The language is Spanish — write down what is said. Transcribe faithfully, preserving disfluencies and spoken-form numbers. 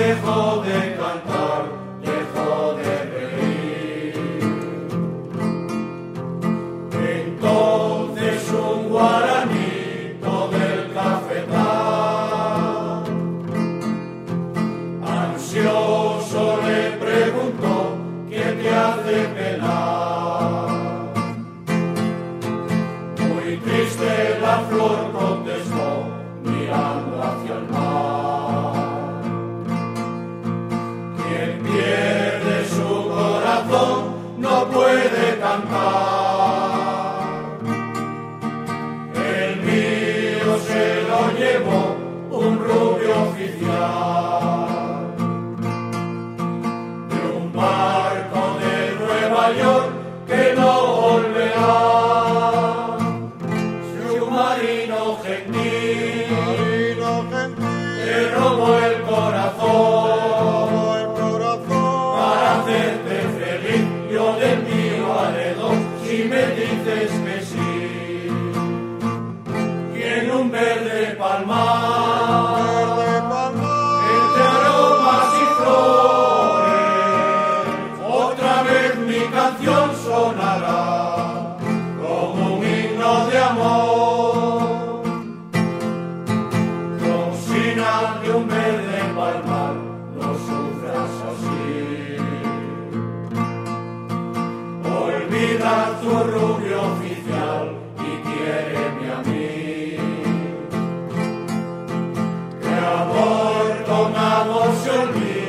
dejó de cantar, dejó de reír. Entonces un guaranito del cafetal, ansioso le preguntó: ¿qué te hace penar? Muy triste la flor contestó, mirando hacia el mar. Quien pierde su corazón no puede cantar. El mío se lo llevó un rubio oficial de un barco de Nueva York que no volverá. Submarino gentil, te robó el corazón, el corazón, para hacerte feliz. Yo del mío haré dos, si me dices que sí. Y en un verde palmar, verde palmar, entre aromas y flores, otra vez mi canción sonará como un himno de amor. Rosina de un verde palmar, no sufras así. Olvida tu rubio oficial y quiéreme a mí. Que amor con amor se olvida.